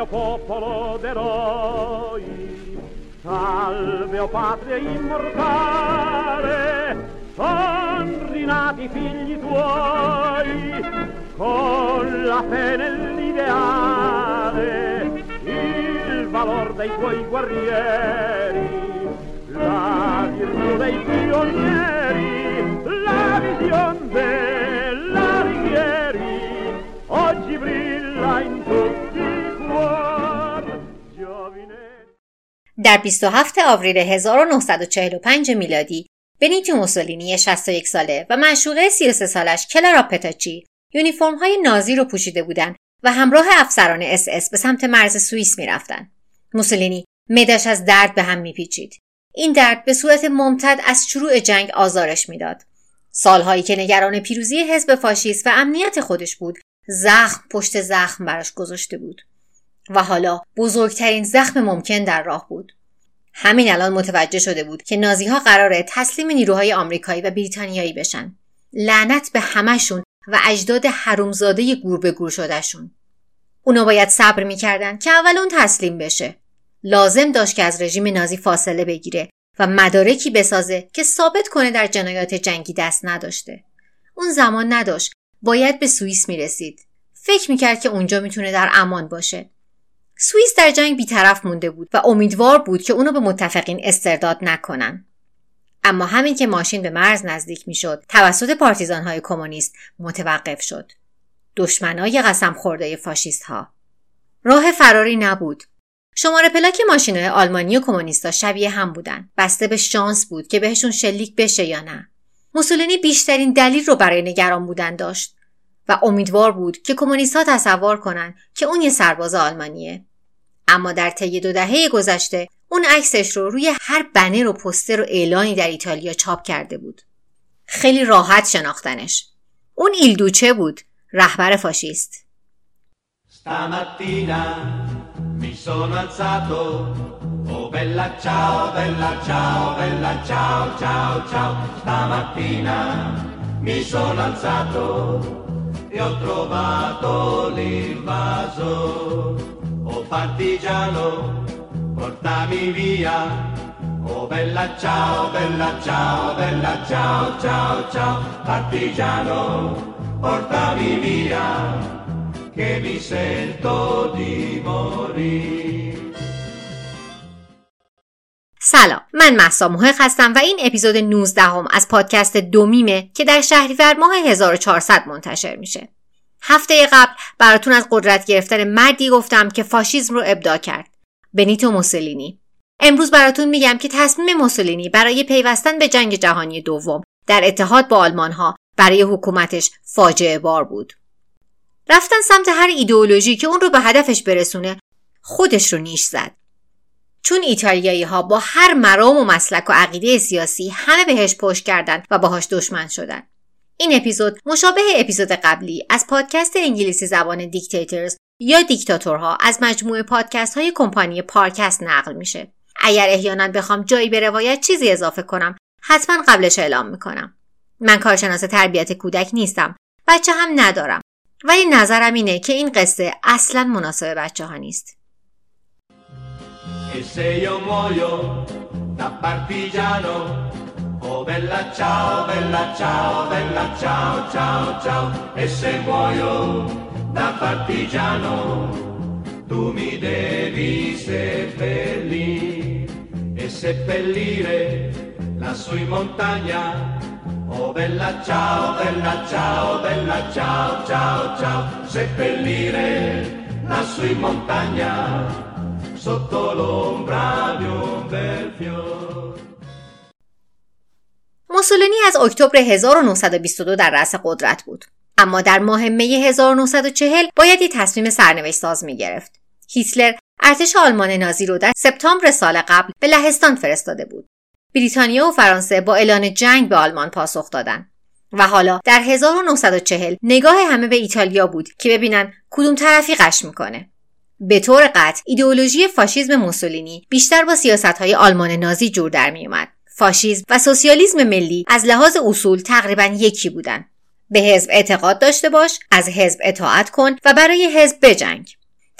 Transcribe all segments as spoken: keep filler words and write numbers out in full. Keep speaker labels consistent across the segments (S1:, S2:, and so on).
S1: mio popolo d'eroi, salve o patria immortale, son rinati figli tuoi, con la fede nell'ideale, il valor dei tuoi guerrieri, la virtù dei pionieri, la vision della Righieri, oggi brilla in tutti i cuori, giovine.
S2: در بیست و هفتم آوریل هزار و نهصد و چهل و پنج میلادی بنیتو موسولینی شصت و یک ساله و معشوقه سی و سه سالش کلارا پتاچی یونیفرم‌های نازی رو پوشیده بودند و همراه افسران اس اس به سمت مرز سوئیس می‌رفتند. موسولینی معده‌اش از درد به هم می‌پیچید. این درد به صورت ممتد از شروع جنگ آزارش میداد. سالهایی که نگران پیروزی حزب فاشیست و امنیت خودش بود، زخم پشت زخم براش گذاشته بود. و حالا بزرگترین زخم ممکن در راه بود. همین الان متوجه شده بود که نازی‌ها قراره تسلیم نیروهای آمریکایی و بریتانیایی بشن. لعنت به همشون و اجداد حرومزاده گور به گور شدهشون. اونا باید صبر می‌کردن که اول اون تسلیم بشه. لازم داشت که از رژیم نازی فاصله بگیره و مدارکی بسازه که ثابت کنه در جنایات جنگی دست نداشته. اون زمان نداشت. باید به سوئیس میرسید. فکر میکرد که اونجا میتونه در امان باشه. سوئیس در جنگ بی‌طرف مونده بود و امیدوار بود که اونو به متفقین استرداد نکنن. اما همین که ماشین به مرز نزدیک میشد، توسط پارتیزان‌های کمونیست متوقف شد. دشمنای قسم خورده فاشیست‌ها. راه فراری نبود. شماره پلاک ماشین‌های آلمانی و کمونیستا شبیه هم بودن. بسته به شانس بود که بهشون شلیک بشه یا نه. موسولینی بیشترین دلیل رو برای نگران بودن داشت و امیدوار بود که کمونیست‌ها تصور کنن که اون یه سرباز آلمانیه. اما در طی دو دهه گذشته اون عکسش رو روی هر بنر و پوستر و اعلانی در ایتالیا چاپ کرده بود. خیلی راحت شناختنش. اون ایل دوچه بود، رهبر فاشیست.
S3: Stamattina mi sono alzato, oh bella ciao, bella ciao, bella ciao, ciao, ciao. Stamattina mi sono alzato e ho trovato l'invaso, oh partigiano, portami via, oh bella ciao, bella ciao, bella ciao, ciao, ciao. Partigiano, portami via, che mi sento di morire.
S2: سلام، من مهسا محق هستم و این اپیزود نوزدهم از پادکست دومیمه که در شهریور ماه هزار و چهارصد منتشر میشه. هفته قبل براتون از قدرت گرفتن مردی گفتم که فاشیسم رو ابداع کرد، بنیتو موسولینی. امروز براتون میگم که تصمیم موسولینی برای پیوستن به جنگ جهانی دوم در اتحاد با آلمان‌ها برای حکومتش فاجعه بار بود. رفتن سمت هر ایدئولوژی که اون رو به هدفش برسونه خودش رو نیش زد. چون ایتالیایی ها با هر مرام و مسلک و عقیده سیاسی همه بهش پشت کردن و باهاش دشمن شدن. این اپیزود مشابه اپیزود قبلی از پادکست انگلیسی زبان دیکتاتورز یا دیکتاتورها از مجموعه پادکست های کمپانی پارکست نقل میشه. اگر احیانا بخوام جایی به روایت چیزی اضافه کنم حتما قبلش اعلام میکنم. من کارشناس تربیت کودک نیستم، بچه هم ندارم، ولی نظرم اینه که این قصه اصلا مناسب بچه ها نیست.
S3: E se io muoio da partigiano, oh bella ciao, bella ciao, bella ciao, ciao, ciao. E se muoio da partigiano, tu mi devi seppellire e seppellire lassù in montagna. Oh bella ciao, bella ciao, bella ciao, ciao, ciao. Seppellire lassù in montagna sotto l'ombra di un bel fiore.
S2: موسولینی از اکتبر هزار و نهصد و بیست و دو در رأس قدرت بود. اما در ماه می هزار و نهصد و چهل باید یک تصمیم سرنوشت ساز می گرفت. هیتلر ارتش آلمان نازی رو در سپتامبر سال قبل به لهستان فرستاده بود. بریتانیا و فرانسه با اعلان جنگ به آلمان پاسخ دادن. و حالا در هزار و نهصد و چهل نگاه همه به ایتالیا بود که ببینن کدوم طرفی قش میکنه. به طور قطع ایدئولوژی فاشیسم موسولینی بیشتر با سیاست‌های آلمان نازی جور در می اومد. فاشیسم و سوسیالیسم ملی از لحاظ اصول تقریباً یکی بودن. به حزب اعتقاد داشته باش، از حزب اطاعت کن و برای حزب بجنگ.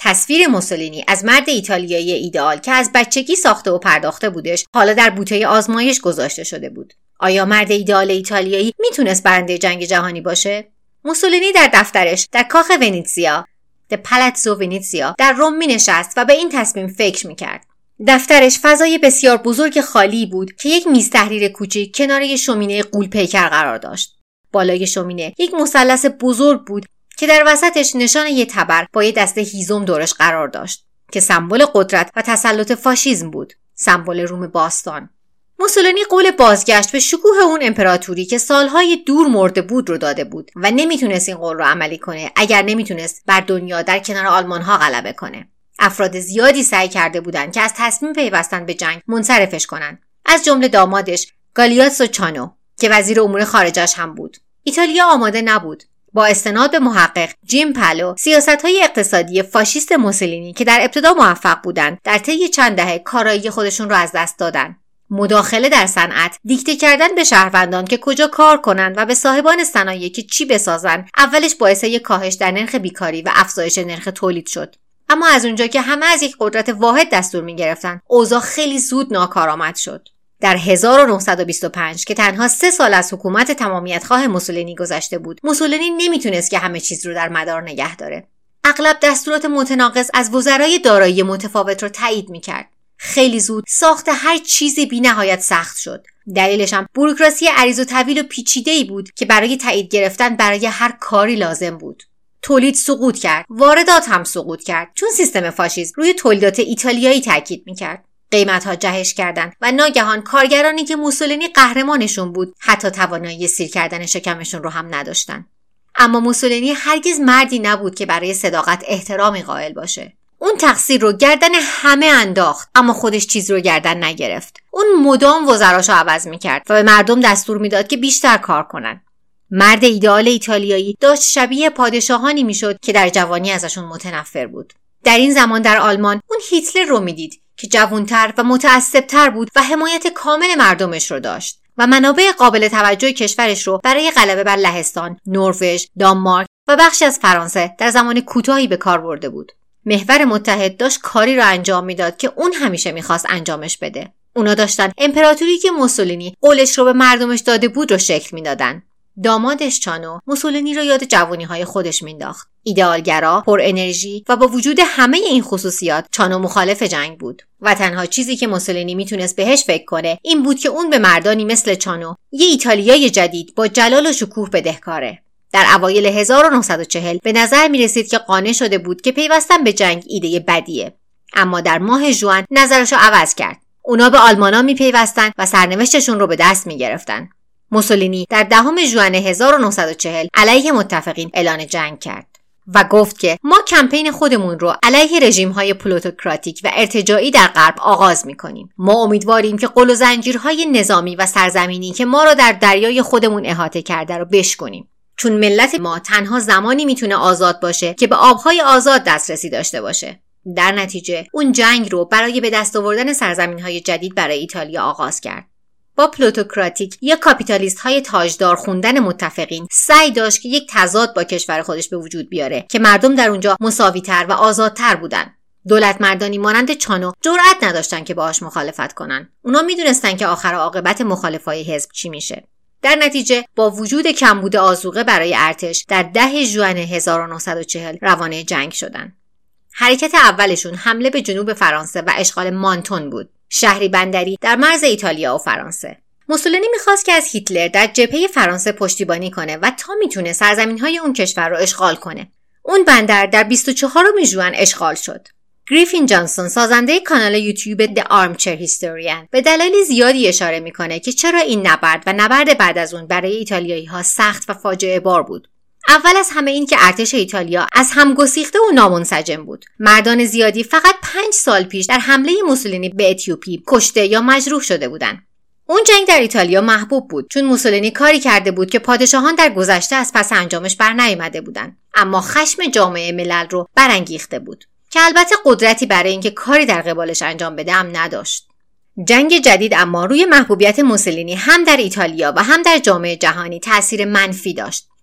S2: تصویر موسولینی از مرد ایتالیایی ایدئال که از بچگی ساخته و پرداخته بودش حالا در بوته آزمایش گذاشته شده بود. آیا مرد ایدئال ایتالیایی میتونست برنده جنگ جهانی باشه؟ موسولینی در دفترش در کاخ ونیزیا، د پالاتزو ونیزیا در روم مینشست و به این تصمیم فکر میکرد. دفترش فضای بسیار بزرگ خالی بود که یک میز تحریر کوچک کنار یک شومینه غول پیکر قرار داشت. بالای شومینه یک مثلث بزرگ بود که در وسطش نشان یک تبر با یک دسته هیزم دورش قرار داشت که سمبل قدرت و تسلط فاشیسم بود، سمبل روم باستان. موسولینی قول بازگشت به شکوه اون امپراتوری که سالهای دور مرده بود رو داده بود و نمیتونست این قول رو عملی کنه اگر نمیتونست بر دنیا در کنار آلمانها غلبه کنه. افراد زیادی سعی کرده بودند که از تصمیم پیوستن به جنگ منصرفش کنن، از جمله دامادش گالیاتسو چانو که وزیر امور خارجش هم بود. ایتالیا آماده نبود. با استناد به محقق جیم پالو، سیاست‌های اقتصادی فاشیست موسولینی که در ابتدا موفق بودند در طی چند دهه کارایی خودشون رو از دست دادن. مداخله در صنعت، دیکته کردن به شهروندان که کجا کار کنن و به صاحبان صنایع که چی بسازن، اولش باعث یک کاهش در نرخ بیکاری و افزایش نرخ تولید شد. اما از اونجا که همه از یک قدرت واحد دستور می‌گرفتن، اوضاع خیلی زود ناکارآمد شد. در هزار و نهصد و بیست و پنج که تنها سه سال از حکومت تمامیت‌خواه موسولینی گذشته بود، موسولینی نمیتونست که همه چیز رو در مدار نگه داره. اغلب دستورات متناقض از وزرای دارایی متفاوت رو تایید می‌کرد. خیلی زود ساخت هر چیزی بی‌نهایت سخت شد. دلیلش هم بوروکراسی عریض و طویل و پیچیده‌ای بود که برای تایید گرفتن برای هر کاری لازم بود. تولید سقوط کرد، واردات هم سقوط کرد، چون سیستم فاشیسم روی تولیدات ایتالیایی تاکید می‌کرد. قیمت‌ها جهش کردند و ناگهان کارگرانی که موسولینی قهرمانشون بود حتی توانایی سیر کردن شکمشون رو هم نداشتن. اما موسولینی هرگز مردی نبود که برای صداقت احترامی قائل باشه. اون تقصیر رو گردن همه انداخت، اما خودش چیز رو گردن نگرفت. اون مدام وزراشو عوض می‌کرد و به مردم دستور میداد که بیشتر کار کنن. مرد ایدئال ایتالیایی داشت شبیه پادشاهانی میشد که در جوانی ازشون متنفر بود. در این زمان در آلمان اون هیتلر رو میدید که جوانتر و متعصبتر بود و حمایت کامل مردمش رو داشت و منابع قابل توجه کشورش رو برای غلبه بر لهستان، نروژ، دانمارک و بخشی از فرانسه در زمان کوتاهی به کار برده بود. محور متحد داشت کاری رو انجام میداد که اون همیشه میخواست انجامش بده. اونا داشتن امپراتوری که موسولینی قولش رو به مردمش داده بود رو شکل میدادن. دامادش چانو موسولینی رو یاد جوانی‌های خودش مینداخت. ایدئالگرا، پر انرژی و با وجود همه این خصوصیات چانو مخالف جنگ بود و تنها چیزی که موسولینی میتونست بهش فکر کنه این بود که اون به مردانی مثل چانو، یه ایتالیای جدید با جلال و شکوه بدهکاره. در اوایل هزار و نهصد و چهل به نظر میرسید که قانع شده بود که پیوستن به جنگ ایده بدیه. اما در ماه ژوئن نظرشو عوض کرد. اونا به آلمانا میپیوستن و سرنوشتشون رو به دست میگرفتن. موسولینی در دهم ژوئن هزار و نهصد و چهل علیه متفقین اعلان جنگ کرد و گفت که ما کمپین خودمون رو علیه رژیم‌های پلوتوکراتیک و ارتجاعی در غرب آغاز می‌کنیم. ما امیدواریم که قل و زنجیرهای نظامی و سرزمینی که ما را در دریای خودمون احاطه کرده رو بشکنیم. چون ملت ما تنها زمانی میتونه آزاد باشه که به آبهای آزاد دسترسی داشته باشه. در نتیجه اون جنگ رو برای به دست آوردن سرزمین‌های جدید برای ایتالیا آغاز کرد. با پلوتوکراتیک یا کاپیتالیست های تاجدار خوندن متفقین سعی داشت که یک تضاد با کشور خودش به وجود بیاره که مردم در اونجا مساوی‌تر و آزادتر بودن. دولت مردانی مانند چانو جرأت نداشتن که باهاش مخالفت کنن. اونا میدونستن که آخر عاقبت مخالفای حزب چی میشه. در نتیجه با وجود کمبود آذوقه برای ارتش در ده ژوئن هزار و نهصد و چهل روانه جنگ شدن. حرکت اولشون حمله به جنوب فرانسه و اشغال مانتون بود، شهری بندری در مرز ایتالیا و فرانسه. موسولینی میخواست که از هیتلر در جبهه فرانسه پشتیبانی کنه و تا میتونه سرزمین‌های اون کشور رو اشغال کنه. اون بندر در بیست و چهارم ژوئن اشغال شد. گریفین جانسون، سازنده کانال یوتیوب The Armchair Historian، به دلایل زیادی اشاره میکنه که چرا این نبرد و نبرد بعد از اون برای ایتالیایی‌ها سخت و فاجعه بار بود. اول از همه این که ارتش ایتالیا از هم گسیخته و نامنسجم بود. مردان زیادی فقط پنج سال پیش در حمله موسولینی به اتیوپی کشته یا مجروح شده بودند. اون جنگ در ایتالیا محبوب بود چون موسولینی کاری کرده بود که پادشاهان در گذشته از پس انجامش برنیامده بودند، اما خشم جامعه ملل رو برانگیخته بود که البته قدرتی برای اینکه کاری در قبالش انجام بده هم نداشت. جنگ جدید اما روی محبوبیت موسولینی هم در ایتالیا و هم در جامعه جهانی تأثیر منفی داشت.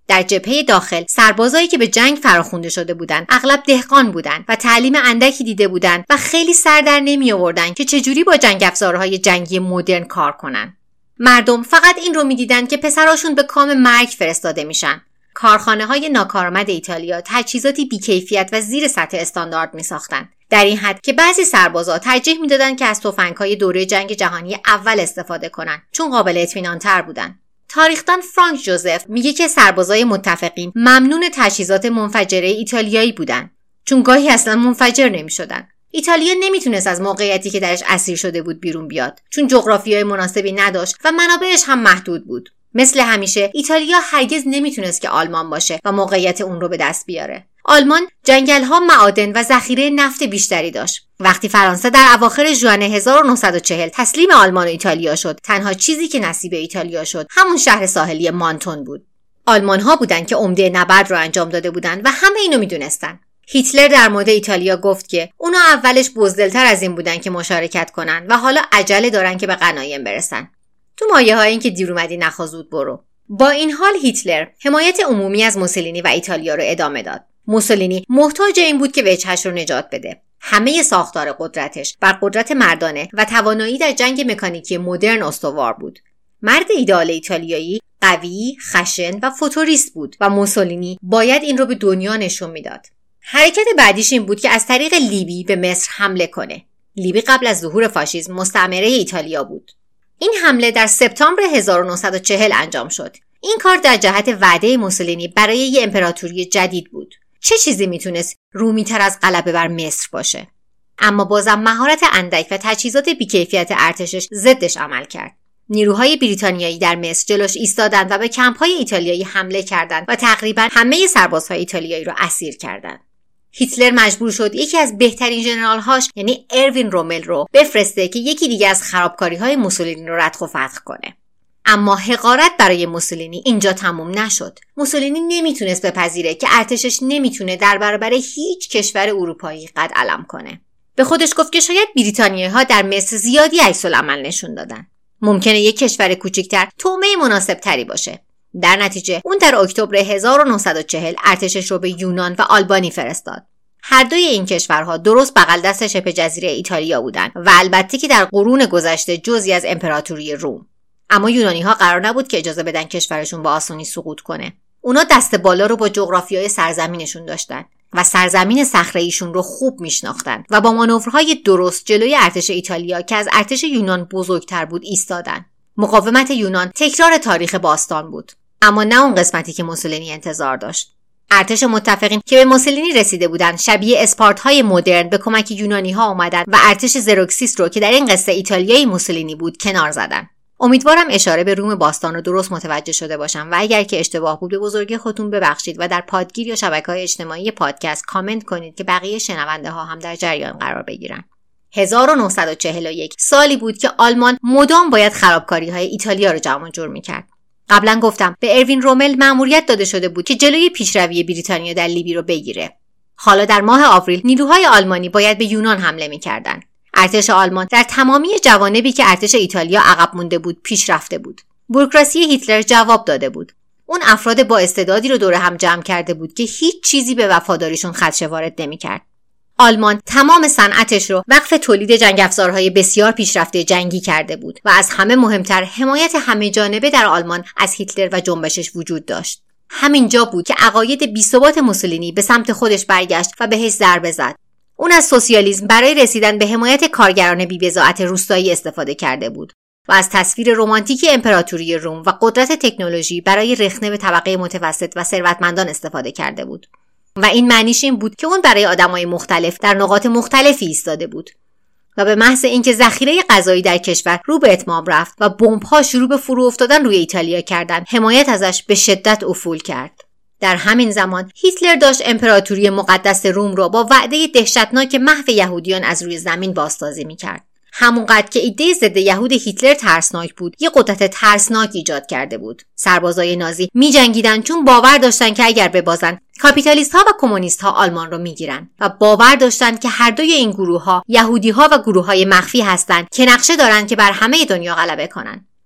S2: در جبهه داخل سربازایی که به جنگ فراخوانده شده بودند اغلب دهقان بودند و تعلیم اندکی دیده بودند و خیلی سر در نمی آوردند که چجوری با جنگ افزارهای جنگی مدرن کار کنن. مردم فقط این رو می‌دیدند که پسراشون به کام مرگ فرستاده میشن. کارخانه‌های ناکارآمد ایتالیا تجهیزاتی بی‌کیفیت و زیر سطح استاندارد می‌ساختند. در این حد که بعضی سربازا ترجیح می‌دادند که از تفنگ‌های دوره جنگ جهانی اول استفاده کنند چون قابل اطمینان‌تر بودند. تاریخدان فرانک جوزف میگه که سربازای متفقین ممنون تجهیزات منفجره ایتالیایی بودند چون گاهی اصلا منفجر نمی‌شدند. ایتالیا نمیتونست از موقعیتی که درش اسیر شده بود بیرون بیاد چون جغرافیای مناسبی نداشت و منابعش هم محدود بود. مثل همیشه ایتالیا هرگز نمیتونست که آلمان باشه و موقعیت اون رو به دست بیاره. آلمان جنگل‌ها، معادن و ذخیره نفت بیشتری داشت. وقتی فرانسه در اواخر ژوئن هزار و نهصد و چهل تسلیم آلمان و ایتالیا شد، تنها چیزی که نصیب ایتالیا شد همون شهر ساحلی مانتون بود. آلمان‌ها بودن که عمده نبرد رو انجام داده بودن و همه اینو میدونستن. هیتلر در مورد ایتالیا گفت که اونا اولش بزدلتر از این بودن که مشارکت کنن و حالا عجله دارن که به غنایم برسن. تو مایه های این که دیر اومدی نخوا زود برو. با این حال هیتلر حمایت عمومی از موسولینی و ایتالیا رو ادامه داد. موسولینی محتاج این بود که وجهش رو نجات بده. همه ساختار قدرتش بر قدرت مردانه و توانایی در جنگ مکانیکی مدرن استوار بود. مرد ایدئال ایتالیایی قوی، خشن و فوتوریست بود و موسولینی باید این رو به دنیا نشون میداد. حرکت بعدیش این بود که از طریق لیبی به مصر حمله کنه. لیبی قبل از ظهور فاشیسم مستعمره ایتالیا بود. این حمله در سپتامبر هزار و نهصد و چهل انجام شد. این کار در جهت وعده موسولینی برای یک امپراتوری جدید بود. چه چیزی میتونست رومی‌تر از غلبه بر مصر باشه؟ اما بازم مهارت اندک و تجهیزات بیکیفیت ارتشش ضدش عمل کرد. نیروهای بریتانیایی در مصر جلوش ایستادند و به کمپ‌های ایتالیایی حمله کردند و تقریباً همه سربازهای ایتالیایی را اسیر کردند. هیتلر مجبور شد یکی از بهترین ژنرال‌هاش یعنی اروین رومل رو بفرسته که یکی دیگه از خرابکاری‌های موسولینی رو ردخ و فتح کنه. اما حقارت برای موسولینی اینجا تموم نشد. موسولینی نمیتونست بپذیره که ارتشش نمیتونه در برابر هیچ کشور اروپایی قد علم کنه. به خودش گفت که شاید بریتانیایی‌ها در مصر زیادی عکس‌العمل نشون دادن. ممکنه یک کشور کوچکتر طعمه مناسب تری باشه. در نتیجه اون در اکتبر هزار و نهصد و چهل ارتشش رو به یونان و آلبانی فرستاد. هر دوی این کشورها درست بغل دست شبه جزیره ایتالیا بودند و البته که در قرون گذشته جزئی از امپراتوری روم. اما یونانی‌ها قرار نبود که اجازه بدن کشورشون با آسونی سقوط کنه. اونا دست بالا رو با جغرافیای سرزمینشون داشتن و سرزمین صخره‌ایشون رو خوب میشناختن و با مانورهای درست جلوی ارتش ایتالیا که از ارتش یونان بزرگتر بود ایستادن. مقاومت یونان تکرار تاریخ باستان بود، اما نه اون قسمتی که موسولینی انتظار داشت. ارتش متفقین که به موسولینی رسیده بودند شبیه اسپارت‌های مدرن به کمک یونانی‌ها اومدن و ارتش زروکسیس رو که در این قصه ایتالیایی موسولینی بود کنار زدن. امیدوارم اشاره به روم باستان رو درست متوجه شده باشم و اگر که اشتباه بود به بزرگی خودتون ببخشید و در پادگیر یا شبکه‌های اجتماعی پادکست کامنت کنید که بقیه شنونده ها هم در جریان قرار بگیرن. هزار و نهصد و چهل و یک سالی بود که آلمان مدام باید خرابکاری‌های ایتالیا رو جمع و جور می‌کرد. قبلا گفتم به اروین رومل مأموریت داده شده بود که جلوی پیشروی بریتانیا در لیبی رو بگیره. حالا در ماه آوریل نیروهای آلمانی باید به یونان حمله می‌کردند. ارتش آلمان در تمامی جوانبی که ارتش ایتالیا عقب مونده بود پیش رفته بود. بوروکراسی هیتلر جواب داده بود. اون افراد با استعدادی رو دور هم جمع کرده بود که هیچ چیزی به وفاداریشون خدشه وارد نمی‌کرد. آلمان تمام صنعتش رو وقف تولید جنگ افزارهای بسیار پیشرفته جنگی کرده بود و از همه مهمتر حمایت همه جانبه در آلمان از هیتلر و جنبشش وجود داشت. همینجا بود که عقاید بی‌ثبات موسولینی به سمت خودش برگشت و بهش ضربه زد. اون از سوسیالیسم برای رسیدن به حمایت کارگران بی‌بضاعت روستایی استفاده کرده بود و از تصویر رمانتیک امپراتوری روم و قدرت تکنولوژی برای رخنه به طبقه متوسط و ثروتمندان استفاده کرده بود. و این معنیش این بود که اون برای آدمای مختلف در نقاط مختلفی ایستاده بود و به محض اینکه ذخیره غذایی در کشور رو به اتمام رفت و بمب‌ها شروع به فرو افتادن روی ایتالیا کردند، حمایت ازش به شدت افول کرد. در همین زمان هیتلر داشت امپراتوری مقدس روم را با وعده دهشتناک محو یهودیان از روی زمین بازسازی می‌کرد. همونقدر که ایده ضد یهود هیتلر ترسناک بود، یک قدرت ترسناک ایجاد کرده بود. سربازای نازی می‌جنگیدن چون باور داشتن که اگر ببازن، کاپیتالیست‌ها و کمونیست‌ها آلمان رو می‌گیرن و باور داشتن که هر دوی این گروه‌ها یهودی‌ها و گروه‌های مخفی هستند که نقشه دارن که بر همه دنیا غلبه کنن.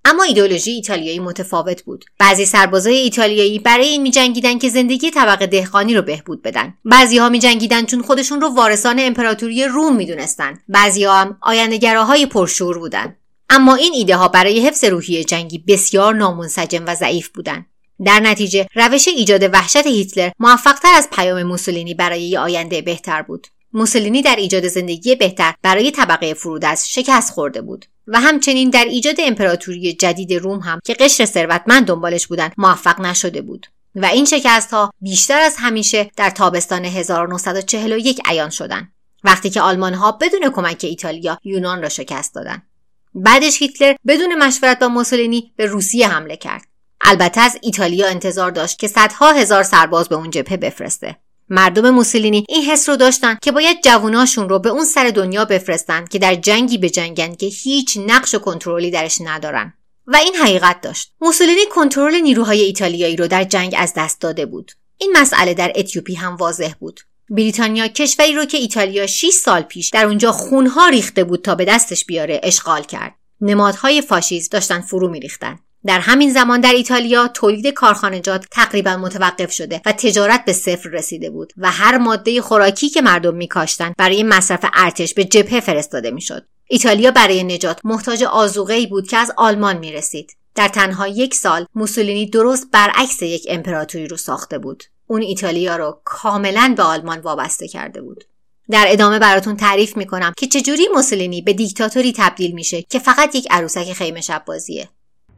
S2: اما ایدئولوژی ایتالیایی متفاوت بود. بعضی سربازای ایتالیایی برای این می‌جنگیدن که زندگی طبقه دهقانی رو بهبود بدن. بعضی‌ها می‌جنگیدن چون خودشون رو وارثان امپراتوری روم می‌دونستن. بعضی‌ها هم آینده‌گراهای پرشور بودن. اما این ایده ها برای حفظ روحیه جنگی بسیار نامنسجم و ضعیف بودند. در نتیجه روش ایجاد وحشت هیتلر موفق‌تر از پیام موسولینی برای یک آینده بهتر بود. موسولینی در ایجاد زندگی بهتر برای طبقه فرودست شکست خورده بود و همچنین در ایجاد امپراتوری جدید روم هم که قشر ثروتمند دنبالش بودند موفق نشده بود و این شکست‌ها بیشتر از همیشه در تابستان هزار و نهصد و چهل و یک عیان شدند، وقتی که آلمان‌ها بدون کمک ایتالیا یونان را شکست دادند. بعدش هیتلر بدون مشورت با موسولینی به روسیه حمله کرد. البته از ایتالیا انتظار داشت که صدها هزار سرباز به اون جبهه بفرسته. مردم موسولینی این حس رو داشتن که باید جووناشون رو به اون سر دنیا بفرستن که در جنگی بجنگن که هیچ نقش و کنترلی درش ندارن. و این حقیقت داشت. موسولینی کنترل نیروهای ایتالیایی رو در جنگ از دست داده بود. این مسئله در اتیوپی هم واضح بود. بریتانیا کشوری رو که ایتالیا شش سال پیش در اونجا خونها ریخته بود تا به دستش بیاره اشغال کرد. نمادهای فاشیسم داشتن فرو می‌ریختن. در همین زمان در ایتالیا تولید کارخانجات تقریبا متوقف شده و تجارت به صفر رسیده بود و هر ماده خوراکی که مردم می‌کاشتن برای مصرف ارتش به جبهه فرستاده می‌شد. ایتالیا برای نجات محتاج آذوقه‌ای بود که از آلمان می‌رسید. در تنها یک سال موسولینی درست برعکس یک امپراتوری رو ساخته بود. اون ایتالیا رو کاملاً به آلمان وابسته کرده بود. در ادامه براتون تعریف میکنم که چجوری موسولینی به دیکتاتوری تبدیل میشه که فقط یک عروسک خیمه شب بازیه.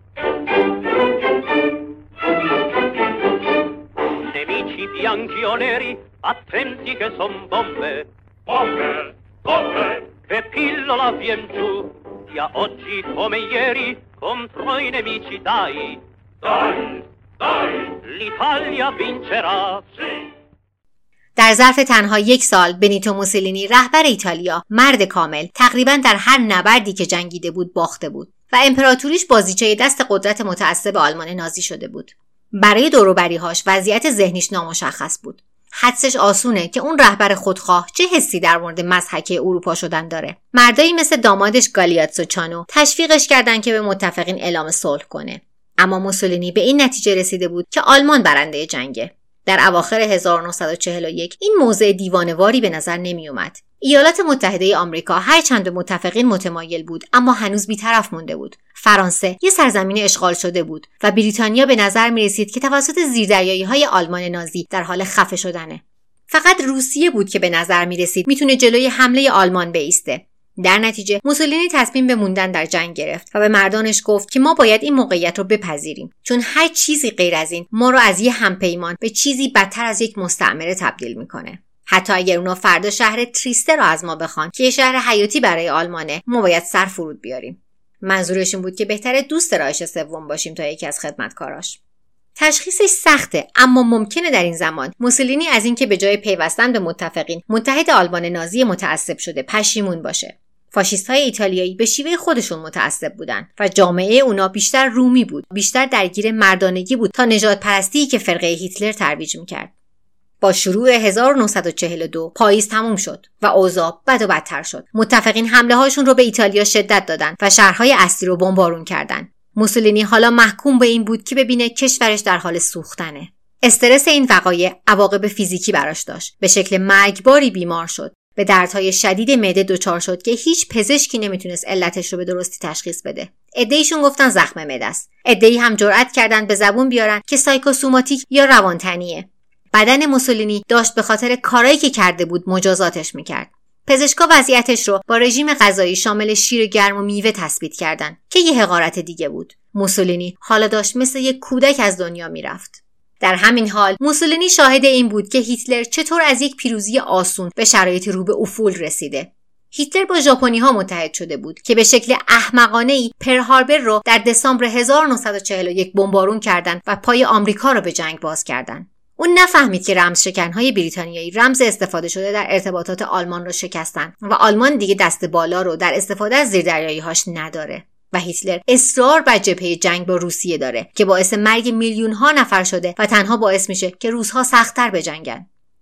S1: Nemici bianchi o neri, attenti che son bombe. Bombe, bombe. Che pillola vien giù, sia oggi come ieri, contro i nemici dai. Dai, dai. L'Italia vincerà. Sì.
S2: در ظرف تنها یک سال بنیتو موسولینی رهبر ایتالیا، مرد کامل، تقریباً در هر نبردی که جنگیده بود باخته بود و امپراتوریش بازیچه دست قدرت متعصب آلمان نازی شده بود. برای دوروبری‌هاش وضعیت ذهنیش نامشخص بود. حدسش آسونه که اون رهبر خودخواه چه حسی در مورد مضحکه اروپا شدن داره. مردایی مثل دامادش گالیاتزو چانو تشویقش کردن که به متفقین اعلام صلح کنه. اما موسولینی به این نتیجه رسیده بود که آلمان برنده جنگه. در اواخر هزار و نهصد و چهل و یک این موضع دیوانه‌واری به نظر نمی اومد. ایالات متحده آمریکا هرچند به متفقین متمایل بود اما هنوز بی‌طرف مونده بود. فرانسه یه سرزمین اشغال شده بود و بریتانیا به نظر می رسید که توسط زیردریایی‌های آلمان نازی در حال خفه شدنه. فقط روسیه بود که به نظر می رسید میتونه جلوی حمله آلمان بایسته. در نتیجه موسولینی تصمیم به موندن در جنگ گرفت و به مردانش گفت که ما باید این موقعیت رو بپذیریم، چون هر چیزی غیر از این ما رو از یه همپیمان به چیزی بدتر از یک مستعمره تبدیل میکنه. حتی اگر اونا فردا شهر تریسته رو از ما بخوان که یه شهر حیاتی برای آلمانه، ما باید سر فرود بیاریم. منظورش این بود که بهتره دوست رایش سوم باشیم تا یکی از خدمتکاراش. تشخیصش سخته، اما ممکنه در این زمان موسولینی از اینکه به جای پیوستن به متفقین متحد آلمان نازی متعصب شده پشیمون باشه. فاشیست‌های ایتالیایی به شیوه خودشون متعصب بودن و جامعه اونا بیشتر رومی بود، بیشتر درگیر مردانگی بود تا نژاد پرستی که فرقه هیتلر ترویج می‌کرد. با شروع هزار و نهصد و چهل و دو پاییز تموم شد و اوضاع بد و بدتر شد. متفقین حمله هاشون رو به ایتالیا شدت دادن و شهرهای اصلی رو بمبارون کردن. موسولینی حالا محکوم به این بود که ببینه کشورش در حال سوختنه. استرس این وقایع عواقب فیزیکی براش داشت. به شکل مرگباری بیمار شد. به دردهای شدید معده دچار شد که هیچ پزشکی نمیتونست علتش رو به درستی تشخیص بده. عده‌ایشون گفتن زخم معده است. عده‌ای هم جرأت کردن به زبون بیارن که سایکوسوماتیک یا روانتنیه. بدن موسولینی داشت به خاطر کارایی که کرده بود مجازاتش میکرد. پزشکا وضعیتش رو با رژیم غذایی شامل شیر گرم و میوه تثبیت کردن که یه حقارت دیگه بود. موسولینی حالا داشت مثل یک کودک از دنیا میرفت. در همین حال موسولینی شاهد این بود که هیتلر چطور از یک پیروزی آسون به شرایط رو به افول رسیده. هیتلر با ژاپنی‌ها متحد شده بود که به شکل احمقانه‌ای پرل هاربر رو در دسامبر هزار و نهصد و چهل و یک بمبارون کردند و پای آمریکا رو به جنگ باز کردند. اون نفهمید که رمز شکن‌های بریتانیایی رمز استفاده شده در ارتباطات آلمان رو شکستن و آلمان دیگه دست بالا رو در استفاده از زیردریایی‌هاش نداره. و هیتلر اصرار بر جبهه جنگ با روسیه داره که باعث مرگ میلیون ها نفر شده و تنها باعث میشه که روس‌ها سخت‌تر بجنگن.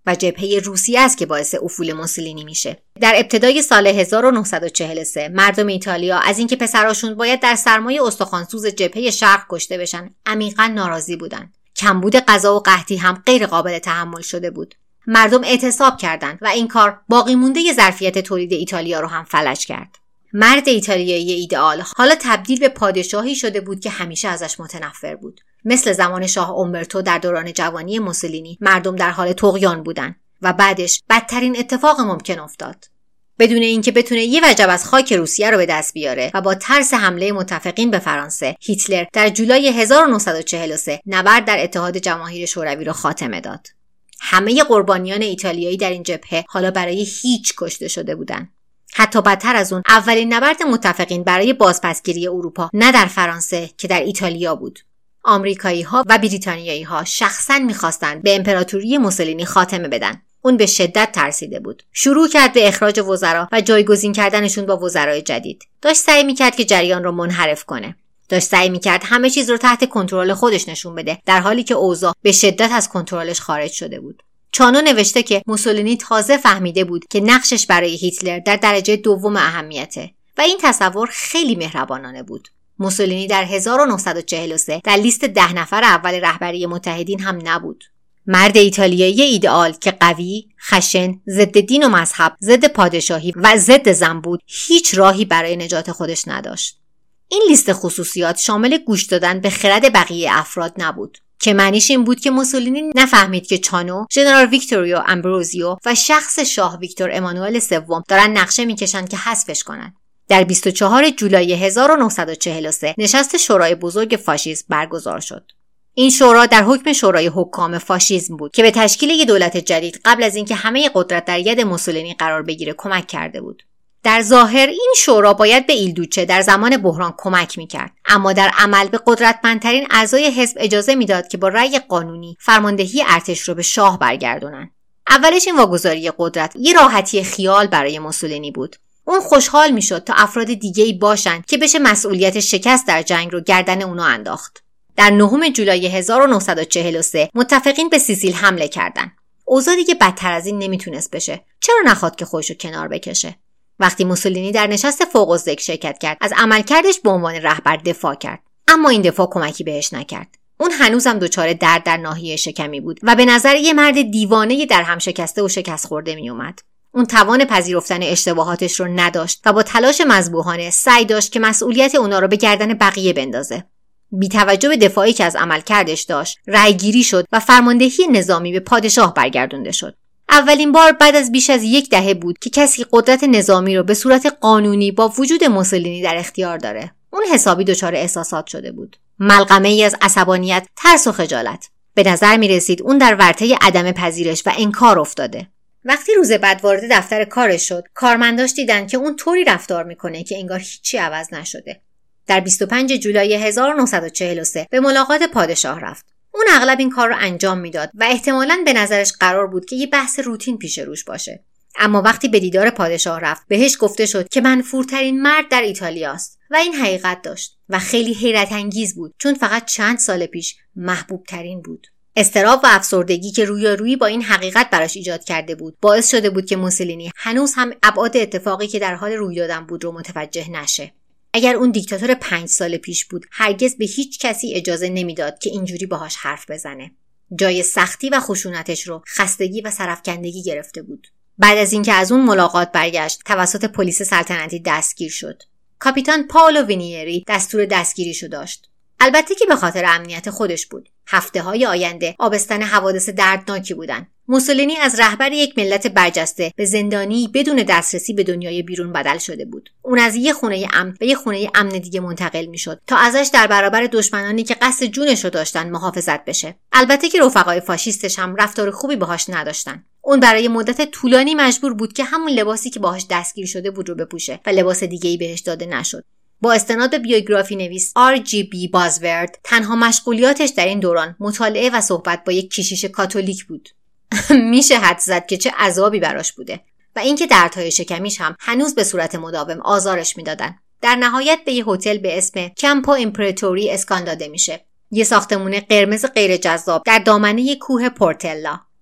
S2: و جبهه روسیه است که باعث افول موسولینی میشه. در ابتدای سال هزار و نهصد و چهل و سه مردم ایتالیا از اینکه پسراشون باید در سرمای استخوانسوز جبهه شرق کشته بشن عمیقا ناراضی بودن. کمبود غذا و قحطی هم غیر قابل تحمل شده بود. مردم اعتصاب کردند و این کار باقی مونده ظرفیت تولید ایتالیا رو هم فلج کرد. مرد ایتالیایی ایدئال حالا تبدیل به پادشاهی شده بود که همیشه ازش متنفر بود. مثل زمان شاه اومبرتو در دوران جوانی موسولینی مردم در حال طغیان بودند و بعدش بدترین اتفاق ممکن افتاد. بدون اینکه بتونه یه وجب از خاک روسیه رو به دست بیاره و با ترس حمله متفقین به فرانسه، هیتلر در جولای هزار و نهصد و چهل و سه نبرد در اتحاد جماهیر شوروی رو خاتمه داد. همه قربانیان ایتالیایی در این جبهه حالا برای هیچ کشته شده بودند. حتی بدتر از اون، اولین نبرد متفقین برای بازپسگیری اروپا نه در فرانسه که در ایتالیا بود. آمریکایی‌ها و بریتانیایی‌ها شخصاً می‌خواستند به امپراتوری موسولینی خاتمه بدن. اون به شدت ترسیده بود. شروع کرد به اخراج وزرا و جایگزین کردنشون با وزرای جدید. داشت سعی می‌کرد که جریان رو منحرف کنه. داشت سعی می‌کرد همه چیز رو تحت کنترل خودش نشون بده، در حالی که اوضاع به شدت از کنترلش خارج شده بود. چانو نوشته که موسولینی تازه فهمیده بود که نقشش برای هیتلر در درجه دوم اهمیته و این تصور خیلی مهربانانه بود. موسولینی در هزار و نهصد و چهل و سه در لیست ده نفر اول رهبری متحدین هم نبود. مرد ایتالیایی ایدئال که قوی، خشن، ضد دین و مذهب، ضد پادشاهی و ضد زن بود، هیچ راهی برای نجات خودش نداشت. این لیست خصوصیات شامل گوش دادن به خرد بقیه افراد نبود، که معنیش این بود که موسولینی نفهمید که چانو، ژنرال ویکتوریو امبروزیو و شخص شاه ویکتور امانوئل سوم دارن نقشه میکشن که حذفش کنن. در بیست و چهارم جولای هزار و نهصد و چهل و سه نشست شورای بزرگ فاشیسم برگزار شد. این شورا در حکم شورای حکام فاشیسم بود که به تشکیل یک دولت جدید قبل از اینکه همه قدرت در ید موسولینی قرار بگیره کمک کرده بود. در ظاهر این شورا باید به ایلدوچه در زمان بحران کمک میکرد، اما در عمل به قدرتمندترین اعضای حزب اجازه میداد که با رأی قانونی فرماندهی ارتش رو به شاه برگردونن. اولش این واگذاری قدرت یه راحتی خیال برای موسولینی بود. اون خوشحال میشد تا افراد دیگه‌ای باشن که بشه مسئولیت شکست در جنگ رو گردن اونا انداخت. در نهم جولای هزار و نهصد و چهل و سه متفقین به سیسیل حمله کردند. اوضاع دیگه بدتر از این نمیتونست بشه. چرا نخواد که خودشو کنار بکشه؟ وقتی موسولینی در نشست فوق الذکر شرکت کرد، از عملکردش به عنوان رهبر دفاع کرد، اما این دفاع کمکی بهش نکرد. اون هنوزم دچار درد در ناحیه شکمی بود و به نظر یه مرد دیوانه در هم شکسته و شکست خورده می اومد. اون توان پذیرفتن اشتباهاتش رو نداشت و با تلاش مذبوحانه سعی داشت که مسئولیت اونا رو به گردن بقیه بندازه. بی توجه به دفاعی که از عملکردش داشت، رأیگیری شد و فرماندهی نظامی به پادشاه برگردونده شد. اولین بار بعد از بیش از یک دهه بود که کسی قدرت نظامی رو به صورت قانونی با وجود موسولینی در اختیار داره. اون حسابی دچار احساسات شده بود. ملغمه ای از عصبانیت، ترس و خجالت. به نظر می رسید اون در ورطه عدم پذیرش و انکار افتاده. وقتی روز بعد وارد دفتر کارش شد، کارمنداش دیدن که اون طوری رفتار میکنه که انگار هیچی عوض نشده. در بیست و پنجم جولای هزار و نهصد و چهل و سه به ملاقات پادشاه رفت. اون اغلب این کار رو انجام میداد و احتمالاً به نظرش قرار بود که یه بحث روتین پیش روش باشه. اما وقتی به دیدار پادشاه رفت، بهش گفته شد که منفورترین مرد در ایتالیاست و این حقیقت داشت و خیلی حیرت انگیز بود، چون فقط چند سال پیش محبوب ترین بود. اضطراب و افسردگی که رویارویی با این حقیقت براش ایجاد کرده بود، باعث شده بود که موسولینی هنوز هم ابعاد اتفاقی که در حال روی دادن بود رو متوجه نشه. اگر اون دیکتاتور پنج سال پیش بود، هرگز به هیچ کسی اجازه نمیداد که اینجوری باهاش حرف بزنه. جای سختی و خشونتش رو خستگی و سرفکندگی گرفته بود. بعد از اینکه از اون ملاقات برگشت، توسط پلیس سلطنتی دستگیر شد. کاپیتان پائولو وینیری دستور دستگیریشو داشت. البته که به خاطر امنیت خودش بود. هفته‌های آینده آبستن حوادث دردناکی بودن. موسولینی از رهبر یک ملت برجسته به زندانی بدون دسترسی به دنیای بیرون بدل شده بود. اون از یک خونه امن به یک خونه امن دیگه منتقل میشد تا ازش در برابر دشمنانی که قصد جونش رو داشتن محافظت بشه. البته که رفقای فاشیستش هم رفتار خوبی باهاش نداشتن. اون برای مدت طولانی مجبور بود که همون لباسی که باهاش دستگیر شده بود رو بپوشه و لباس دیگه‌ای بهش داده نشد. با استناد به بیوگرافی نویس آر جی بی بازورد، تنها مشغولیاتش در این دوران مطالعه و صحبت با یک کشیش کاتولیک بود. میشه حد زد که چه عذابی براش بوده و اینکه دردهای شکمیش هم هنوز به صورت مداوم آزارش میدادن. در نهایت به یه هتل به اسم کمپو امپراتوری اسکان داده میشه. یه ساختمون قرمز غیر جذاب در دامنه کوه پورتلا.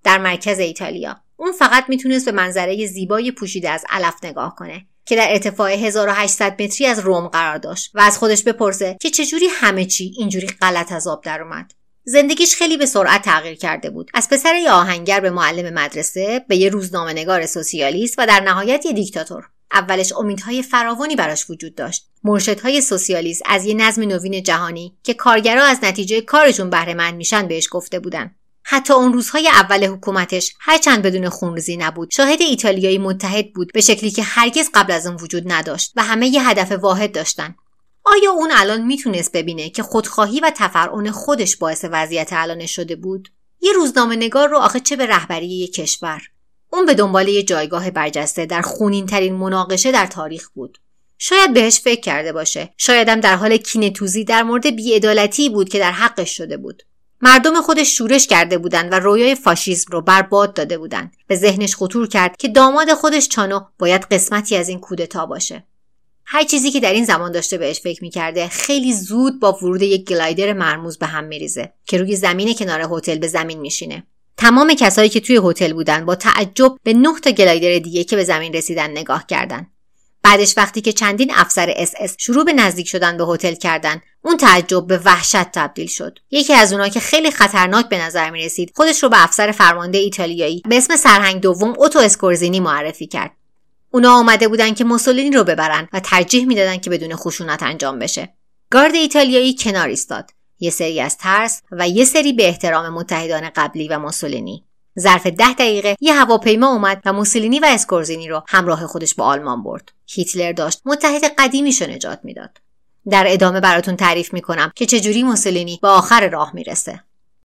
S2: در مرکز ایتالیا. اون فقط میتونست به منظره زیبای پوشیده از علف نگاه کنه که در ارتفاع هزار و هشتصد متری از روم قرار داشت و از خودش بپرسه که چجوری همه چی اینجوری غلط از آب در اومد. زندگیش خیلی به سرعت تغییر کرده بود. از پسر یه آهنگر به معلم مدرسه، به یه روزنامه‌نگار سوسیالیست و در نهایت یه دیکتاتور. اولش امیدهای فراوانی براش وجود داشت. مرشدهای سوسیالیست از یه نظم نوین جهانی که کارگرها از نتیجه کارشون بهره مند میشن بهش گفته بودن. حتی اون روزهای اول حکومتش هرچند بدون خونریزی نبود، شاهد ایتالیایی متحد بود به شکلی که هرگز قبل از اون وجود نداشت و همه یه هدف واحد داشتن. آیا اون الان میتونست ببینه که خودخواهی و تفرعن خودش باعث وضعیت الانش شده بود؟ یه روزنامه‌نگار رو آخه چه به رهبری یک کشور؟ اون به دنبال یه جایگاه برجسته در خونین‌ترین مناقشه در تاریخ بود. شاید بهش فکر کرده باشه. شایدم در حال کینه‌توزی در مورد بی‌عدالتی بود که در حقش شده بود. مردم خودش شورش کرده بودند و رویای فاشیسم رو برباد داده بودند. به ذهنش خطور کرد که داماد خودش چانو باید قسمتی از این کودتا باشه. هر چیزی که در این زمان داشته بهش فکر می‌کرده خیلی زود با ورود یک گلایدر مرموز به هم میریزه که روی زمین کنار هتل به زمین میشینه. تمام کسایی که توی هتل بودن با تعجب به نه تا گلایدر دیگه که به زمین رسیدن نگاه کردن. بعدش وقتی که چندین افسر اس اس شروع به نزدیک شدن به هتل کردن، اون تعجب به وحشت تبدیل شد. یکی از اونها که خیلی خطرناک به نظر می رسید، خودش رو به افسر فرمانده ایتالیایی به اسم سرهنگ دوم اوتو اسکورزینی معرفی کرد. اونا آمده بودن که موسولینی رو ببرن و ترجیح میدادن که بدون خشونت انجام بشه. گارد ایتالیایی کنار ایستاد. یه سری از ترس و یه سری به احترام متحدان قبلی و موسولینی. ظرف ده دقیقه یه هواپیما اومد و موسولینی و اسکورزینی رو همراه خودش به آلمان برد. هیتلر داشت متحد قدیمیش رو نجات میداد. در ادامه براتون تعریف میکنم که چجوری موسولینی به آخر راه میرسه.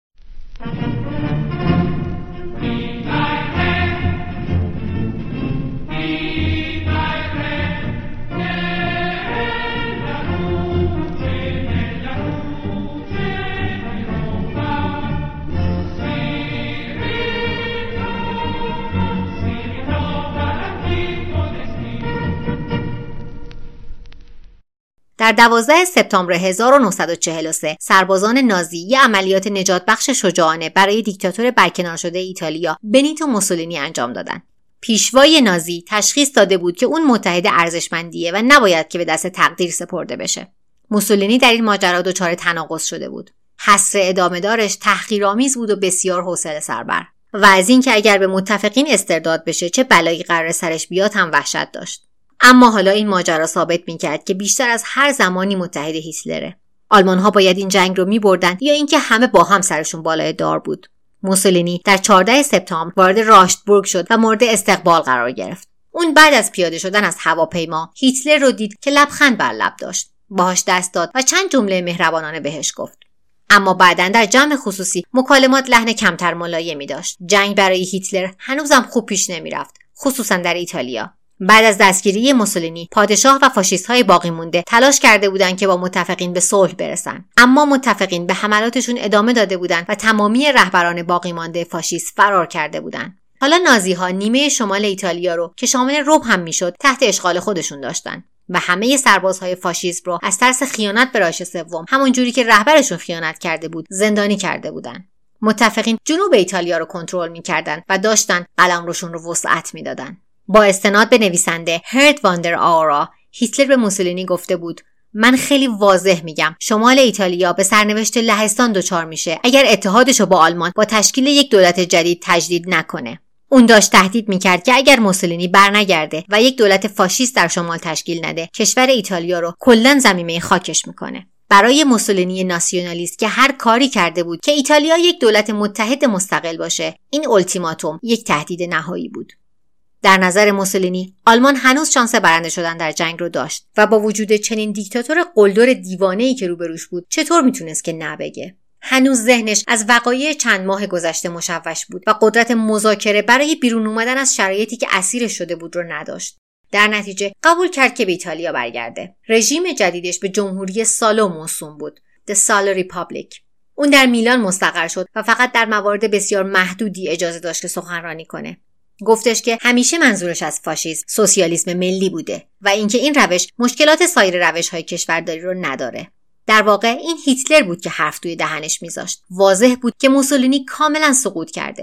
S2: در دوازدهم سپتامبر هزار و نهصد و چهل و سه سربازان نازی یه عملیات نجات بخش شجاعانه برای دیکتاتور برکنار شده ایتالیا بنیتو موسولینی انجام دادن. پیشوای نازی تشخیص داده بود که اون متحد ارزشمندیه و نباید که به دست تقدیر سپرده بشه. موسولینی در این ماجرا دچار تناقض شده بود. حصر ادامه دارش تحقیرآمیز بود و بسیار حوصله سربر. و از این که اگر به متفقین استرداد بشه چه بلایی قرار سرش بیاد هم وحشت داشت. اما حالا این ماجرا ثابت می‌کرد که بیشتر از هر زمانی متحد هیتلره. آلمان‌ها باید این جنگ رو می‌بردن یا اینکه همه با هم سرشون بالای دار بود. موسولینی در چهاردهم سپتامبر وارد راشتبورگ شد و مورد استقبال قرار گرفت. اون بعد از پیاده شدن از هواپیما هیتلر رو دید که لبخند بر لب داشت. باهاش دست داد و چند جمله مهربانانه بهش گفت. اما بعداً در جمع خصوصی مکالمات لحن کمتر ملایمی داشت. جنگ برای هیتلر هنوزم خوب پیش نمی‌رفت، خصوصاً در ایتالیا. بعد از دستگیری موسولینی، پادشاه و فاشیست‌های باقی مونده تلاش کرده بودند که با متفقین به صلح برسن. اما متفقین به حملاتشون ادامه داده بودند و تمامی رهبران باقی مانده فاشیست فرار کرده بودند. حالا نازی‌ها نیمه شمال ایتالیا رو که شامل رم هم میشد تحت اشغال خودشون داشتن و همه سربازهای فاشیست رو از ترس خیانت به رایش سوم، همون جوری که رهبرشون خیانت کرده بود، زندانی کرده بودند. متفقین جنوب ایتالیا رو کنترل می‌کردند و داشتن قلمروشون رو وسعت میدادن. با استناد به نویسنده هرت واندر آورا، هیتلر به موسولینی گفته بود: من خیلی واضح میگم شمال ایتالیا به سرنوشت لهستان دچار میشه اگر اتحادشو با آلمان با تشکیل یک دولت جدید تجدید نکنه. اون داشت تهدید میکرد که اگر موسولینی برنگرده و یک دولت فاشیست در شمال تشکیل نده، کشور ایتالیا رو کلاً ضمیمه خاکش میکنه. برای موسولینی ناسیونالیست که هر کاری کرده بود که ایتالیا یک دولت متحد مستقل باشه، این التیماتوم یک تهدید نهایی بود. در نظر موسولینی آلمان هنوز شانس برنده شدن در جنگ رو داشت و با وجود چنین دیکتاتور قلدر دیوانه‌ای که روبروش بود چطور میتونست که نبگه؟ هنوز ذهنش از وقایع چند ماه گذشته مشوش بود و قدرت مذاکره برای بیرون اومدن از شرایطی که اسیرش شده بود رو نداشت. در نتیجه قبول کرد که به ایتالیا برگرده. رژیم جدیدش به جمهوری سالو موسوم بود، The Salo Republic. اون در میلان مستقر شد و فقط در موارد بسیار محدودی اجازه داشت که سخنرانی کنه. گفتش که همیشه منظورش از فاشیسم سوسیالیسم ملی بوده و اینکه این روش مشکلات سایر روش‌های کشورداری رو نداره. در واقع این هیتلر بود که حرف توی دهنش میذاشت. واضح بود که موسولینی کاملا سقوط کرده.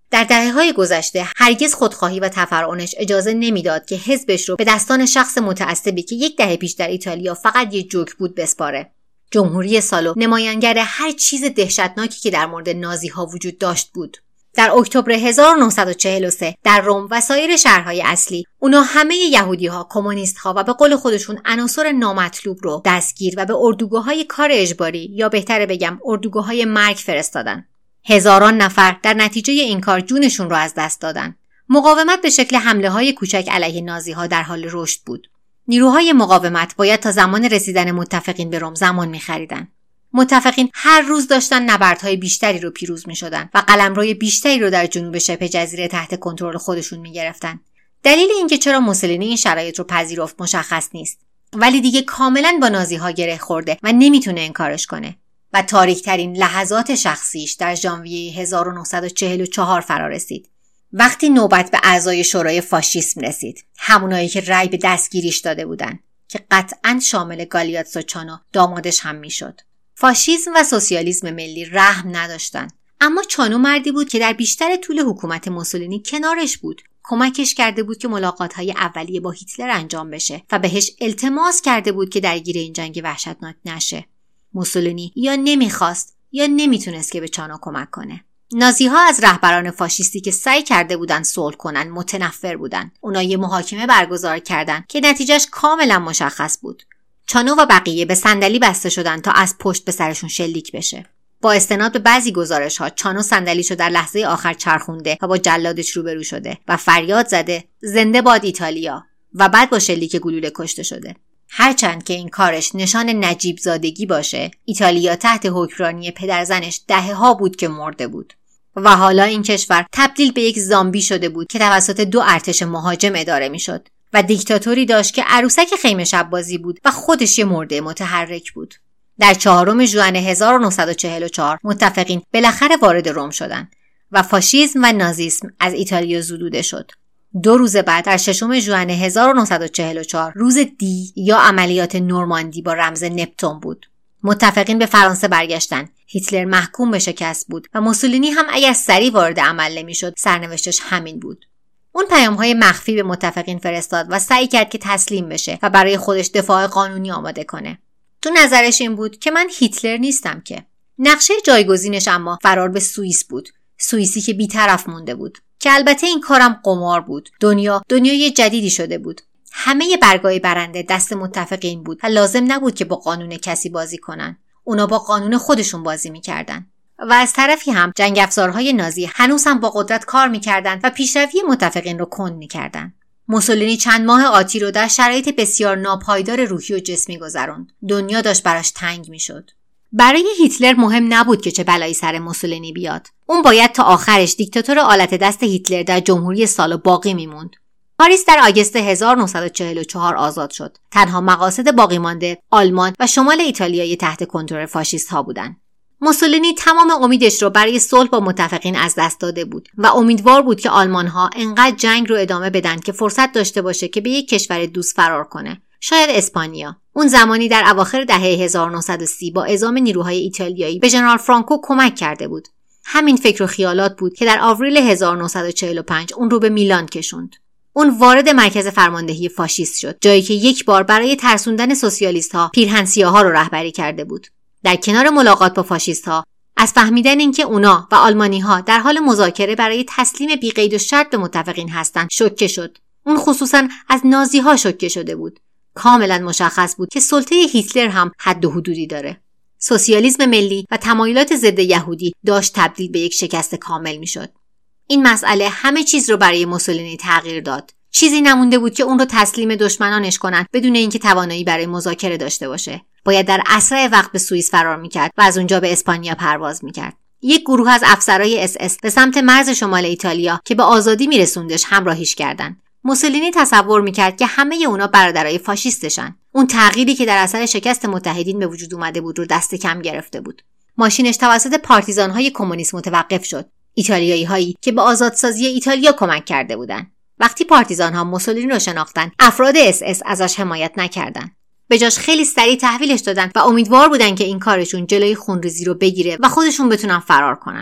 S2: در دهه‌های گذشته هرگز خودخواهی و تفرعنش اجازه نمیداد که حزبش رو به دستان شخص متعصبی که یک دهه پیش در ایتالیا فقط یک جوک بود بسپاره. جمهوری سالو نمایانگر هر چیز دهشتناکی که در مورد نازی‌ها وجود داشت بود. در اکتبر هزار و نهصد و چهل و سه در روم و سایر شهرهای اصلی اونا همه یهودی‌ها، کمونیست‌ها و به قول خودشون عناصر نامطلوب رو دستگیر و به اردوگاه‌های کار اجباری یا بهتره بگم اردوگاه‌های مرگ فرستادن. هزاران نفر در نتیجه این کار جونشون رو از دست دادن. مقاومت به شکل حمله‌های کوچک علیه نازی‌ها در حال رشد بود. نیروهای مقاومت باید تا زمان رسیدن متفقین به روم زمان می‌خریدن. متفقین هر روز داشتن نبردهای بیشتری رو پیروز می‌شدن و قلمروی بیشتری رو در جنوب شبه جزیره تحت کنترل خودشون می‌گرفتن. دلیل اینکه چرا موسولینی این شرایط رو پذیرفت مشخص نیست، ولی دیگه کاملاً با نازی‌ها گره خورده و نمیتونه انکارش کنه. و تاریک‌ترین لحظات شخصیش در ژانویه هزار و نهصد و چهل و چهار فرا رسید. وقتی نوبت به اعضای شورای فاشیسم رسید، همونایی که رأی به دستگیریش داده بودن که قطعاً شامل گالیاتسو چانو دامادش هم میشد. فاشیسم و سوسیالیسم ملی رحم نداشتن، اما چانو مردی بود که در بیشتر طول حکومت موسولینی کنارش بود، کمکش کرده بود که ملاقات‌های اولیه با هیتلر انجام بشه و بهش التماس کرده بود که درگیر این جنگ وحشتناک نشه. موسولینی یا نمیخواست یا نمیتونست که به چانو کمک کنه. نازی‌ها از رهبران فاشیستی که سعی کرده بودن صلح کنن متنفر بودن. اونا یه محاکمه برگزار کردن که نتیجهش کاملا مشخص بود. چانو و بقیه به صندلی بسته شدن تا از پشت به سرشون شلیک بشه. با استناد به بعضی گزارش‌ها چانو صندلیشو در لحظه آخر چرخونده و با جلادش روبرو شده و فریاد زده زنده باد ایتالیا و بعد با شلیک گلوله کشته شده. هرچند که این کارش نشان نجیب زادگی باشه، ایتالیا تحت حکمرانی پدرزنش دهه‌ها بود که مرده بود و حالا این کشور تبدیل به یک زامبی شده بود که توسط دو ارتش مهاجم اداره میشد و دیکتاتوری داشت که عروسک خیمه شب بازی بود و خودش یه مرده متحرک بود. در چهارم ژوئن هزار و نهصد و چهل و چهار متفقین بالاخره وارد روم شدند و فاشیسم و نازیسم از ایتالیا زدوده شد. دو روز بعد در ششم ژوئن هزار و نهصد و چهل و چهار روز دی یا عملیات نورماندی با رمز نپتون بود. متفقین به فرانسه برگشتن. هیتلر محکوم به شکست بود و موسولینی هم اگر سریع وارد عمل نمی‌شد سرنوشتش همین بود. اون پیام‌های مخفی به متفقین فرستاد و سعی کرد که تسلیم بشه و برای خودش دفاع قانونی آماده کنه. تو نظرش این بود که من هیتلر نیستم که. نقشه جایگزینش اما فرار به سوئیس بود. سوئیسی که بی‌طرف مونده بود. که البته این کارم قمار بود. دنیا دنیای جدیدی شده بود. همه برگای برنده دست متفقین بود و لازم نبود که با قانون کسی بازی کنن. اونا با قانون خودشون بازی میکردن. و از طرفی هم جنگ افزارهای نازی هنوز هم با قدرت کار میکردن و پیشروی متفقین رو کند میکردن. موسولینی چند ماه آتی رو در شرایط بسیار ناپایدار روحی و جسمی گذروند. دنیا داشت براش تنگ میشد. برای هیتلر مهم نبود که چه بلایی سر موسولینی بیاد. اون باید تا آخرش دیکتاتور آلت دست هیتلر در جمهوری سالو باقی میموند. پاریس در آگوست هزار و نهصد و چهل و چهار آزاد شد. تنها مقاصد باقی مانده آلمان و شمال ایتالیای تحت کنترل فاشیست ها بودند. موسولینی تمام امیدش رو برای صلح با متفقین از دست داده بود و امیدوار بود که آلمان ها انقدر جنگ رو ادامه بدن که فرصت داشته باشه که به یک کشور دوست فرار کنه. شاید اسپانیا. اون زمانی در اواخر دهه هزار و نهصد و سی با اعزام نیروهای ایتالیایی به ژنرال فرانکو کمک کرده بود. همین فکر و خیالات بود که در آوریل هزار و نهصد و چهل و پنج اون رو به میلان کشوند. اون وارد مرکز فرماندهی فاشیست شد، جایی که یک بار برای ترسوندن سوسیالیست‌ها پیرهن سیاها رو رهبری کرده بود. در کنار ملاقات با فاشیست‌ها، از فهمیدن اینکه اونا و آلمانی‌ها در حال مذاکره برای تسلیم بی‌قید و شرط به متفقین هستند، شوکه شد. اون خصوصاً از نازی‌ها شوکه شده بود. کاملاً مشخص بود که سلطه هیتلر هم حد و حدودی داره. سوسیالیسم ملی و تمایلات ضد یهودی داشت تبدیل به یک شکست کامل میشد. این مسئله همه چیز رو برای موسولینی تغییر داد. چیزی نمونده بود که اون رو تسلیم دشمنانش کنن بدون اینکه توانایی برای مذاکره داشته باشه. باید در اسرع وقت به سوئیس فرار میکرد و از اونجا به اسپانیا پرواز میکرد. یک گروه از افسرهای اس اس به سمت مرز شمال ایتالیا که به آزادی میرسوندش همراهیش کردند. موسولینی تصور میکرد که همه اونا برادرای فاشیستشن. اون تغییری که در اثر شکست متحدین به وجود اومده بود رو دست کم گرفته بود. ماشینش توسط پارتیزانهای کمونیست متوقف شد. ایتالیایی‌هایی که به آزادسازی ایتالیا کمک کرده بودند. وقتی پارتیزان‌ها موسولینی رو شناختن، افراد اس اس ازش حمایت نکردند. به جاش خیلی سریع تحویلش دادن و امیدوار بودن که این کارشون جلوی خونریزی رو بگیره و خودشون بتونن فرار کنن.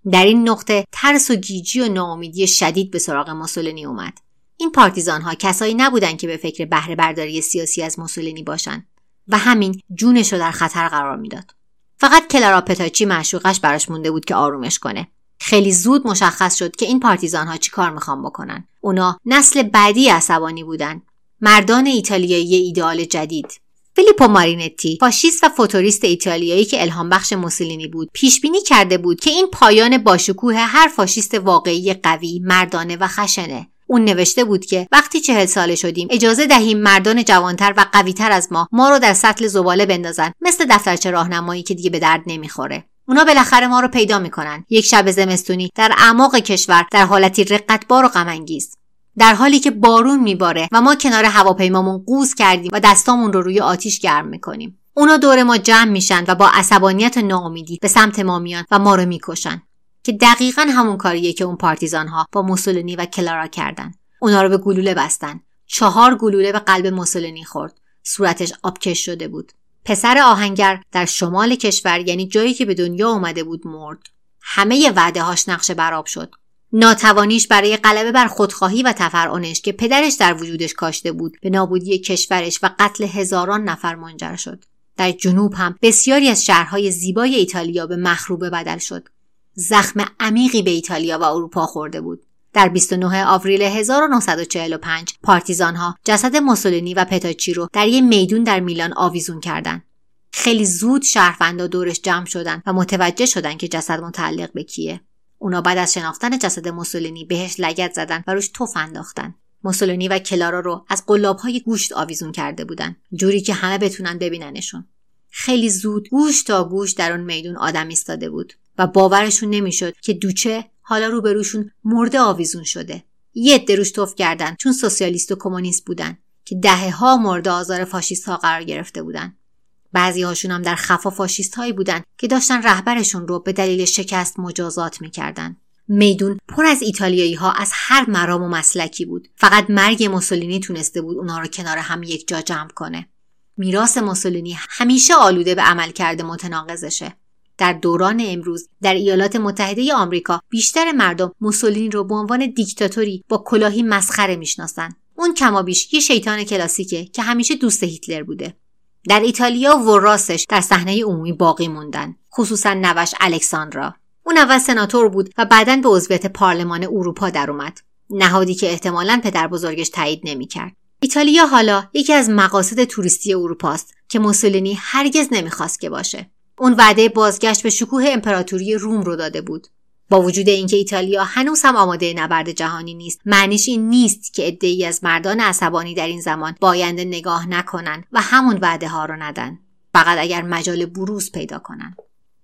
S2: در این نقطه ترس و گیجی و ناامیدی شدید به سراغ موسولینی اومد. این پارتیزان‌ها کسایی نبودن که به فکر بهره برداری سیاسی از موسولینی باشن و همین جونش رو در خطر قرار میداد. فقط کلارا پتاچی معشوقش براش مونده بود که آرومش کنه. خیلی زود مشخص شد که این پارتیزان‌ها چی کار میخوان بکنن. اونا نسل بعدی عصبانی بودن. مردان ایتالیایی ایدئال جدید. فیلیپو مارینتی، فاشیست و فوتوریست ایتالیایی که الهام بخش موسولینی بود، پیش بینی کرده بود که این پایان باشکوه هر فاشیست واقعی قوی، مردانه و خشنه. اون نوشته بود که وقتی چهل ساله شدیم اجازه دهیم مردان جوانتر و قویتر از ما ما رو در سطل زباله بندازن، مثل دفترچه راهنمایی که دیگه به درد نمیخوره. اونا بالاخره ما رو پیدا میکنن. یک شب زمستونی در اعماق کشور در حالتی رقتبار و غم انگیز، در حالی که بارون میباره و ما کنار هواپیمامون قوز کردیم و دستامون رو روی آتیش گرم میکنیم. اونا دور ما جمع میشن و با عصبانیت و ناامیدی به سمت ما میان و ما رو میکشن، که دقیقاً همون کاریه که اون پارتیزان‌ها با موسولینی و کلارا کردن. اونا رو به گلوله بستن. چهار گلوله به قلب موسولینی خورد. صورتش آبکش شده بود. پسر آهنگر در شمال کشور، یعنی جایی که به دنیا اومده بود، مرد. همه وعده‌هاش نقش برآب شد. ناتوانیش برای غلبه بر خودخواهی و تفرعنش که پدرش در وجودش کاشته بود، به نابودی کشورش و قتل هزاران نفر منجر شد. در جنوب هم بسیاری از شهرهای زیبای ایتالیا به مخروبه بدل شد. زخم عمیقی به ایتالیا و اروپا خورده بود. در بیست و نه آوریل هزار و نهصد و چهل و پنج پارتیزان‌ها جسد موسولینی و پتاچی رو در یک میدون در میلان آویزون کردند. خیلی زود شهروندا دورش جمع شدن و متوجه شدن که جسد متعلق به کیه. اونا بعد از شناختن جسد موسولینی بهش لگد زدن و روش تف انداختن. موسولینی و کلارا رو از قلاب‌های گوشت آویزون کرده بودن، جوری که همه بتونن ببیننشون. خیلی زود گوش تا گوش در اون میدون آدم ایستاده بود و باورشون نمیشد که دوچه حالا روبروشون مرده آویزون شده. یه عده روش تف کردن چون سوسیالیست و کمونیست بودن که دهه‌ها مورد آزار فاشیست‌ها قرار گرفته بودن. بعضی هاشون هم در خفا فاشیست هایی بودن که داشتن رهبرشون رو به دلیل شکست مجازات میکردن. میدون پر از ایتالیایی ها از هر مرام و مسلکی بود. فقط مرگ موسولینی تونسته بود اونا رو کنار هم یک جا جمع کنه. میراث موسولینی همیشه آلوده به عملکرد متناقضشه. در دوران امروز در ایالات متحده آمریکا بیشتر مردم موسولینی رو به عنوان دیکتاتوری با کلاهی مسخره میشناسن. اون کمابیش یه شیطان کلاسیکه که همیشه دوست هیتلر بوده. در ایتالیا و راستش در صحنه عمومی باقی موندن، خصوصا نوش الکساندرا. اون اول سناتور بود و بعداً به عضویت پارلمان اروپا در اومد، نهادی که احتمالاً پدر بزرگش تایید نمی‌کرد. ایتالیا حالا یکی از مقاصد توریستی اروپاست که موسولینی هرگز نمیخواست که باشه. اون وعده بازگشت به شکوه امپراتوری روم رو داده بود. با وجود اینکه ایتالیا هنوز هم آماده نبرد جهانی نیست، معنیش این نیست که عده‌ای از مردان عصبانی در این زمان با آینده نگاه نکنن و همون وعده ها رو ندن، فقط اگر مجال بروز پیدا کنن.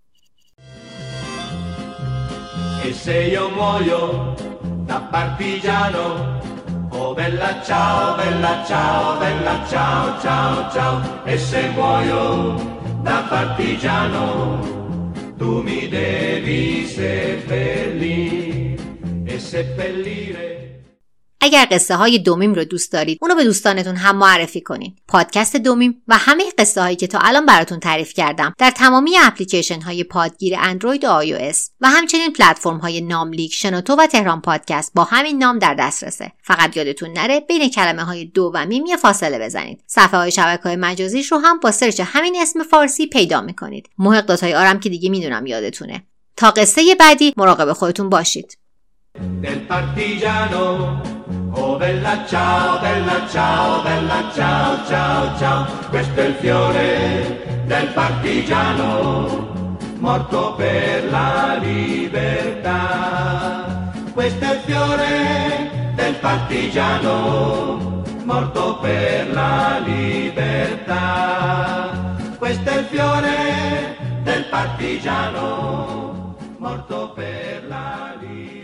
S3: E se io muoio da partigiano, oh bella ciao, bella ciao, bella ciao, ciao, ciao. E se muoio da partigiano, tu mi devi seppellire e seppellire.
S2: اگر قصه های دومیم رو دوست دارید، اونو به دوستانتون هم معرفی کنید. پادکست دومیم و همه قصه هایی که تا الان براتون تعریف کردم در تمامی اپلیکیشن های پادگیر اندروید و آی او اس و همچنین پلتفرم های ناملیک، شنوتو و تهران پادکست با همین نام در دسترسه. فقط یادتون نره بین کلمه های دو و میم یه فاصله بزنید. صفحه های شبکه‌های مجازیش رو هم با سرچ همین اسم فارسی پیدا میکنید. محق داتای آرم که دیگه میدونم یادتونه. تا قصه بعدی مراقب خودتون باشید.
S3: Del partigiano, oh bella ciao, bella ciao, bella ciao, ciao, ciao. Questo è il fiore del partigiano, morto per la libertà. Questo è il fiore del partigiano, morto per la libertà. Questo è il fiore del partigiano, morto per la libertà.